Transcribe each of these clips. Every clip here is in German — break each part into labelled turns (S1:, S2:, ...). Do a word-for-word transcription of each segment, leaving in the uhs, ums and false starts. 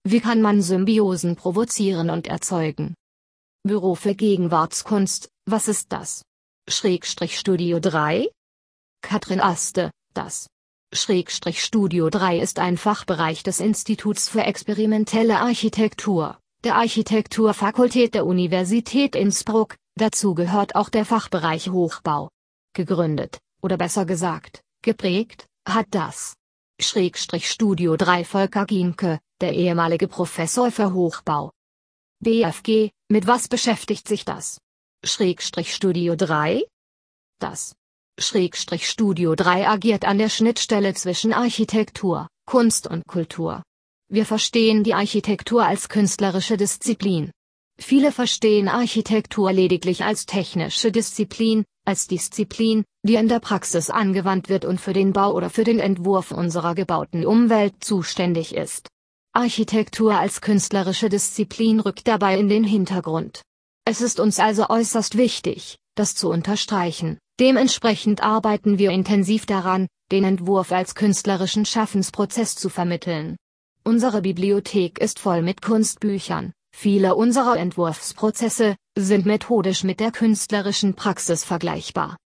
S1: Wie kann man Symbiosen provozieren und erzeugen? Büro für Gegenwartskunst, was ist das? Schrägstrich Studio drei? Katrin Aste, das Schrägstrich Studio drei ist ein Fachbereich des Instituts für experimentelle Architektur, der Architekturfakultät der Universität Innsbruck, dazu gehört auch der Fachbereich Hochbau. Gegründet, oder besser gesagt, geprägt, hat das Schrägstrich Studio drei Volker Gienke, der ehemalige Professor für Hochbau. B F G, mit was beschäftigt sich das Schrägstrich Studio drei? Das Schrägstrich Studio drei agiert an der Schnittstelle zwischen Architektur, Kunst und Kultur. Wir verstehen die Architektur als künstlerische Disziplin. Viele verstehen Architektur lediglich als technische Disziplin, als Disziplin, die in der Praxis angewandt wird und für den Bau oder für den Entwurf unserer gebauten Umwelt zuständig ist. Architektur als künstlerische Disziplin rückt dabei in den Hintergrund. Es ist uns also äußerst wichtig, das zu unterstreichen. Dementsprechend arbeiten wir intensiv daran, den Entwurf als künstlerischen Schaffensprozess zu vermitteln. Unsere Bibliothek ist voll mit Kunstbüchern. Viele unserer Entwurfsprozesse sind methodisch mit der künstlerischen Praxis vergleichbar.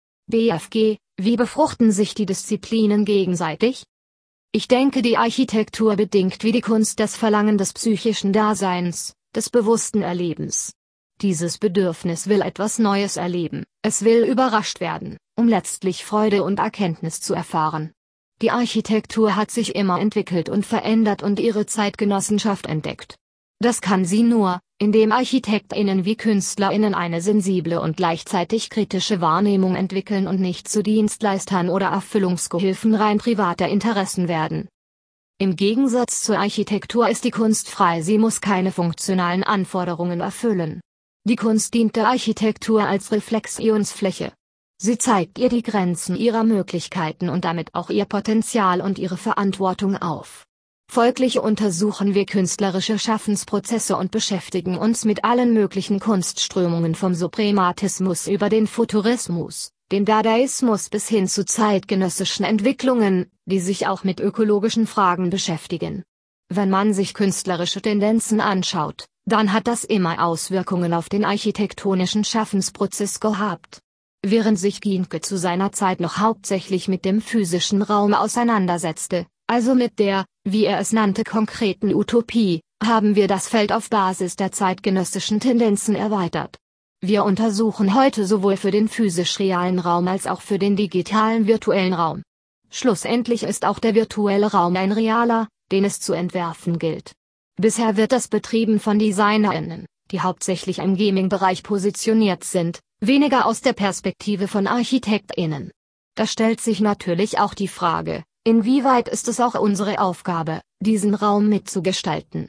S1: B F G, wie befruchten sich die Disziplinen gegenseitig? Ich denke, die Architektur bedingt wie die Kunst das Verlangen des psychischen Daseins, des bewussten Erlebens. Dieses Bedürfnis will etwas Neues erleben, es will überrascht werden, um letztlich Freude und Erkenntnis zu erfahren. Die Architektur hat sich immer entwickelt und verändert und ihre Zeitgenossenschaft entdeckt. Das kann sie nur, indem ArchitektInnen wie KünstlerInnen eine sensible und gleichzeitig kritische Wahrnehmung entwickeln und nicht zu Dienstleistern oder Erfüllungsgehilfen rein privater Interessen werden. Im Gegensatz zur Architektur ist die Kunst frei, sie muss keine funktionalen Anforderungen erfüllen. Die Kunst dient der Architektur als Reflexionsfläche. Sie zeigt ihr die Grenzen ihrer Möglichkeiten und damit auch ihr Potenzial und ihre Verantwortung auf. Folglich untersuchen wir künstlerische Schaffensprozesse und beschäftigen uns mit allen möglichen Kunstströmungen vom Suprematismus über den Futurismus, den Dadaismus bis hin zu zeitgenössischen Entwicklungen, die sich auch mit ökologischen Fragen beschäftigen. Wenn man sich künstlerische Tendenzen anschaut, dann hat das immer Auswirkungen auf den architektonischen Schaffensprozess gehabt. Während sich Gienke zu seiner Zeit noch hauptsächlich mit dem physischen Raum auseinandersetzte, also mit der, wie er es nannte, konkreten Utopie, haben wir das Feld auf Basis der zeitgenössischen Tendenzen erweitert. Wir untersuchen heute sowohl für den physisch-realen Raum als auch für den digitalen virtuellen Raum. Schlussendlich ist auch der virtuelle Raum ein realer, den es zu entwerfen gilt. Bisher wird das betrieben von DesignerInnen, die hauptsächlich im Gaming-Bereich positioniert sind, weniger aus der Perspektive von ArchitektInnen. Da stellt sich natürlich auch die Frage, inwieweit ist es auch unsere Aufgabe, diesen Raum mitzugestalten?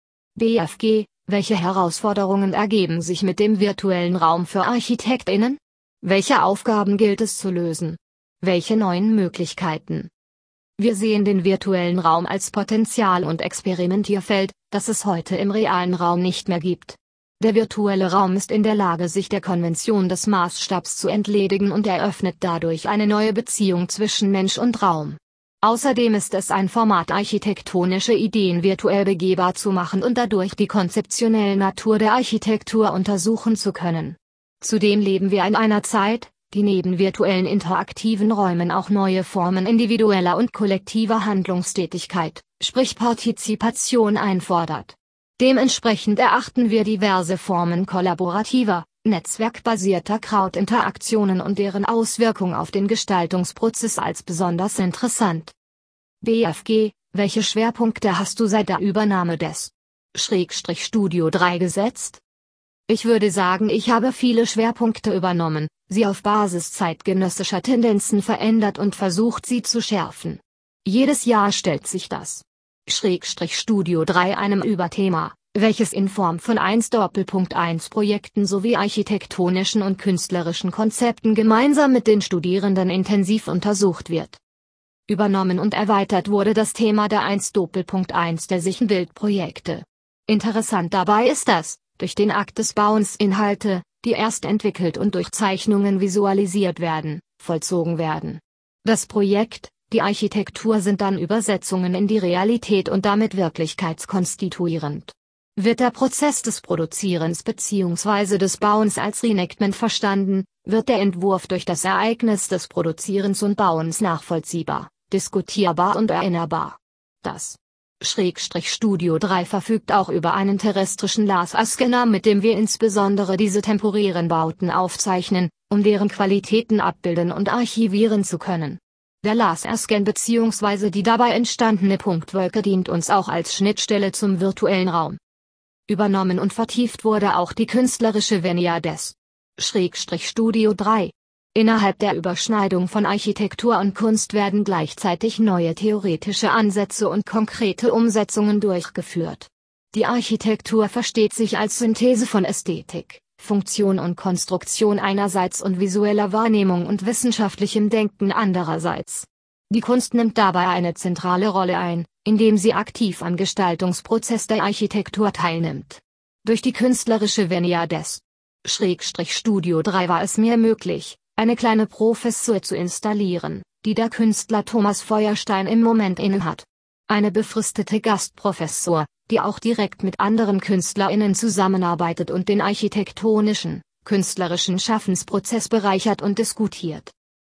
S1: B F G, welche Herausforderungen ergeben sich mit dem virtuellen Raum für ArchitektInnen? Welche Aufgaben gilt es zu lösen? Welche neuen Möglichkeiten? Wir sehen den virtuellen Raum als Potenzial- und Experimentierfeld, das es heute im realen Raum nicht mehr gibt. Der virtuelle Raum ist in der Lage, sich der Konvention des Maßstabs zu entledigen und eröffnet dadurch eine neue Beziehung zwischen Mensch und Raum. Außerdem ist es ein Format, architektonische Ideen virtuell begehbar zu machen und dadurch die konzeptionelle Natur der Architektur untersuchen zu können. Zudem leben wir in einer Zeit, die neben virtuellen interaktiven Räumen auch neue Formen individueller und kollektiver Handlungstätigkeit, sprich Partizipation einfordert. Dementsprechend erachten wir diverse Formen kollaborativer, netzwerkbasierter Crowd-Interaktionen und deren Auswirkung auf den Gestaltungsprozess als besonders interessant. B F G, welche Schwerpunkte hast du seit der Übernahme des Schrägstrich Studio drei gesetzt? Ich würde sagen, ich habe viele Schwerpunkte übernommen, sie auf Basis zeitgenössischer Tendenzen verändert und versucht, sie zu schärfen. Jedes Jahr stellt sich das Schrägstrich Studio drei einem Überthema, welches in Form von eins Doppelpunkt eins Projekten sowie architektonischen und künstlerischen Konzepten gemeinsam mit den Studierenden intensiv untersucht wird. Übernommen und erweitert wurde das Thema der eins Doppelpunkt eins der Sichtbildprojekte. Interessant dabei ist das, durch den Akt des Bauens Inhalte, die erst entwickelt und durch Zeichnungen visualisiert werden, vollzogen werden. Das Projekt, Die Architektur sind dann Übersetzungen in die Realität und damit wirklichkeitskonstituierend. Wird der Prozess des Produzierens bzw. des Bauens als Reenactment verstanden, wird der Entwurf durch das Ereignis des Produzierens und Bauens nachvollziehbar, diskutierbar und erinnerbar. Das Schrägstrich Studio drei verfügt auch über einen terrestrischen Laserscanner, mit dem wir insbesondere diese temporären Bauten aufzeichnen, um deren Qualitäten abbilden und archivieren zu können. Der Laserscan bzw. die dabei entstandene Punktwolke dient uns auch als Schnittstelle zum virtuellen Raum. Übernommen und vertieft wurde auch die künstlerische Venia des Schrägstrich Studio drei. Innerhalb der Überschneidung von Architektur und Kunst werden gleichzeitig neue theoretische Ansätze und konkrete Umsetzungen durchgeführt. Die Architektur versteht sich als Synthese von Ästhetik, Funktion und Konstruktion einerseits und visueller Wahrnehmung und wissenschaftlichem Denken andererseits. Die Kunst nimmt dabei eine zentrale Rolle ein, indem sie aktiv am Gestaltungsprozess der Architektur teilnimmt. Durch die künstlerische Venia des Schrägstrich Studio drei war es mir möglich, eine kleine Professur zu installieren, die der Künstler Thomas Feuerstein im Moment innehat. Eine befristete Gastprofessur, die auch direkt mit anderen KünstlerInnen zusammenarbeitet und den architektonischen, künstlerischen Schaffensprozess bereichert und diskutiert.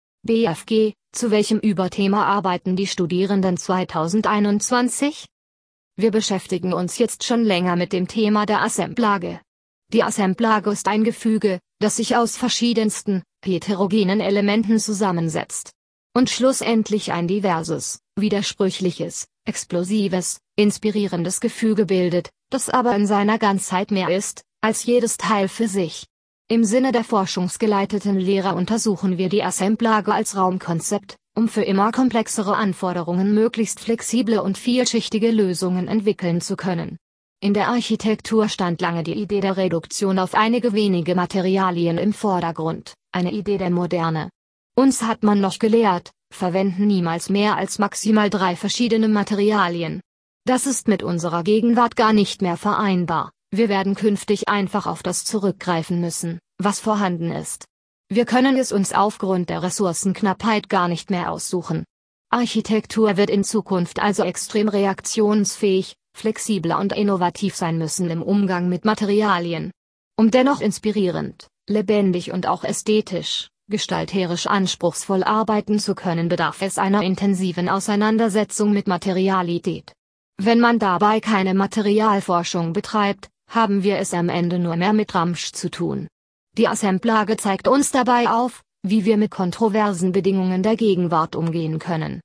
S1: B F G, zu welchem Überthema arbeiten die Studierenden zweitausendeinundzwanzig? Wir beschäftigen uns jetzt schon länger mit dem Thema der Assemblage. Die Assemblage ist ein Gefüge, das sich aus verschiedensten, heterogenen Elementen zusammensetzt. Und schlussendlich ein diverses, widersprüchliches, explosives, inspirierendes Gefüge bildet, das aber in seiner Ganzheit mehr ist, als jedes Teil für sich. Im Sinne der forschungsgeleiteten Lehre untersuchen wir die Assemblage als Raumkonzept, um für immer komplexere Anforderungen möglichst flexible und vielschichtige Lösungen entwickeln zu können. In der Architektur stand lange die Idee der Reduktion auf einige wenige Materialien im Vordergrund, eine Idee der Moderne. Uns hat man noch gelehrt, verwenden niemals mehr als maximal drei verschiedene Materialien. Das ist mit unserer Gegenwart gar nicht mehr vereinbar, wir werden künftig einfach auf das zurückgreifen müssen, was vorhanden ist. Wir können es uns aufgrund der Ressourcenknappheit gar nicht mehr aussuchen. Architektur wird in Zukunft also extrem reaktionsfähig, flexibler und innovativ sein müssen im Umgang mit Materialien. Um dennoch inspirierend, lebendig und auch ästhetisch, gestalterisch anspruchsvoll arbeiten zu können, bedarf es einer intensiven Auseinandersetzung mit Materialität. Wenn man dabei keine Materialforschung betreibt, haben wir es am Ende nur mehr mit Ramsch zu tun. Die Assemblage zeigt uns dabei auf, wie wir mit kontroversen Bedingungen der Gegenwart umgehen können.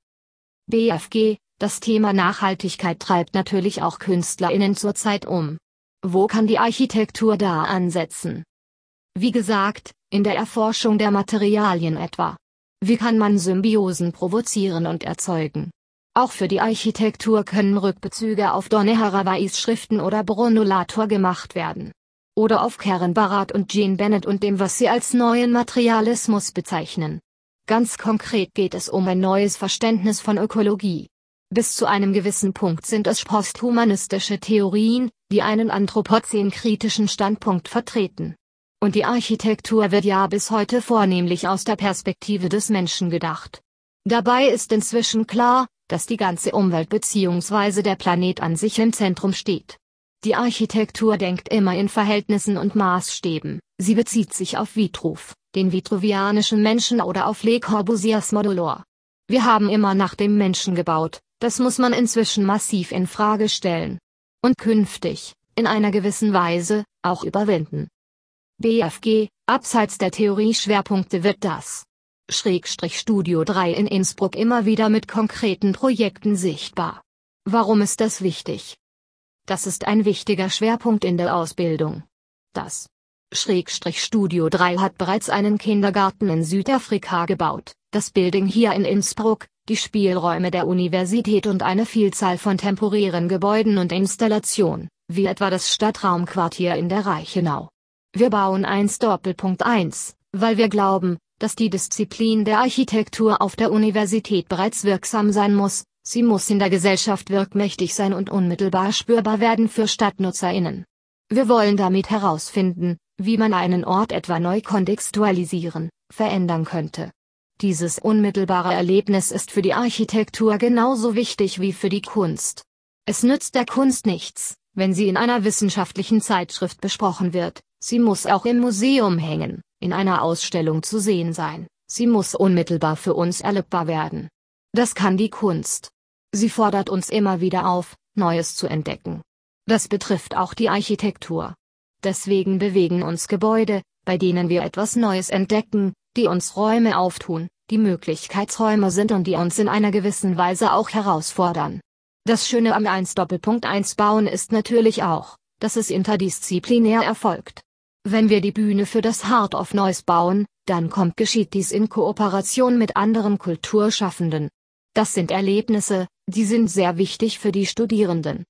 S1: B F G, das Thema Nachhaltigkeit treibt natürlich auch KünstlerInnen zurzeit um. Wo kann die Architektur da ansetzen? Wie gesagt, in der Erforschung der Materialien etwa. Wie kann man Symbiosen provozieren und erzeugen? Auch für die Architektur können Rückbezüge auf Donny Harawayis Schriften oder Bruno Latour gemacht werden. Oder auf Karen Barat und Jean Bennett und dem, was sie als neuen Materialismus bezeichnen. Ganz konkret geht es um ein neues Verständnis von Ökologie. Bis zu einem gewissen Punkt sind es posthumanistische Theorien, die einen anthropozän-kritischen Standpunkt vertreten. Und die Architektur wird ja bis heute vornehmlich aus der Perspektive des Menschen gedacht. Dabei ist inzwischen klar, dass die ganze Umwelt bzw. der Planet an sich im Zentrum steht. Die Architektur denkt immer in Verhältnissen und Maßstäben, sie bezieht sich auf Vitruv, den vitruvianischen Menschen oder auf Le Corbusiers Modulor. Wir haben immer nach dem Menschen gebaut, das muss man inzwischen massiv in Frage stellen. Und künftig, in einer gewissen Weise, auch überwinden. B F G, abseits der Theorieschwerpunkte wird das Schrägstrich Studio drei in Innsbruck immer wieder mit konkreten Projekten sichtbar. Warum ist das wichtig? Das ist ein wichtiger Schwerpunkt in der Ausbildung. Das Schrägstrich Studio drei hat bereits einen Kindergarten in Südafrika gebaut, das Building hier in Innsbruck, die Spielräume der Universität und eine Vielzahl von temporären Gebäuden und Installationen, wie etwa das Stadtraumquartier in der Reichenau. Wir bauen eins Doppelpunkt eins, weil wir glauben, dass die Disziplin der Architektur auf der Universität bereits wirksam sein muss, sie muss in der Gesellschaft wirkmächtig sein und unmittelbar spürbar werden für StadtnutzerInnen. Wir wollen damit herausfinden, wie man einen Ort etwa neu kontextualisieren, verändern könnte. Dieses unmittelbare Erlebnis ist für die Architektur genauso wichtig wie für die Kunst. Es nützt der Kunst nichts, wenn sie in einer wissenschaftlichen Zeitschrift besprochen wird, sie muss auch im Museum hängen, in einer Ausstellung zu sehen sein, sie muss unmittelbar für uns erlebbar werden. Das kann die Kunst. Sie fordert uns immer wieder auf, Neues zu entdecken. Das betrifft auch die Architektur. Deswegen bewegen uns Gebäude, bei denen wir etwas Neues entdecken, die uns Räume auftun, die Möglichkeitsräume sind und die uns in einer gewissen Weise auch herausfordern. Das Schöne am eins eins Bauen ist natürlich auch, dass es interdisziplinär erfolgt. Wenn wir die Bühne für das Heart of Noise bauen, dann kommt geschieht dies in Kooperation mit anderen Kulturschaffenden. Das sind Erlebnisse, die sind sehr wichtig für die Studierenden.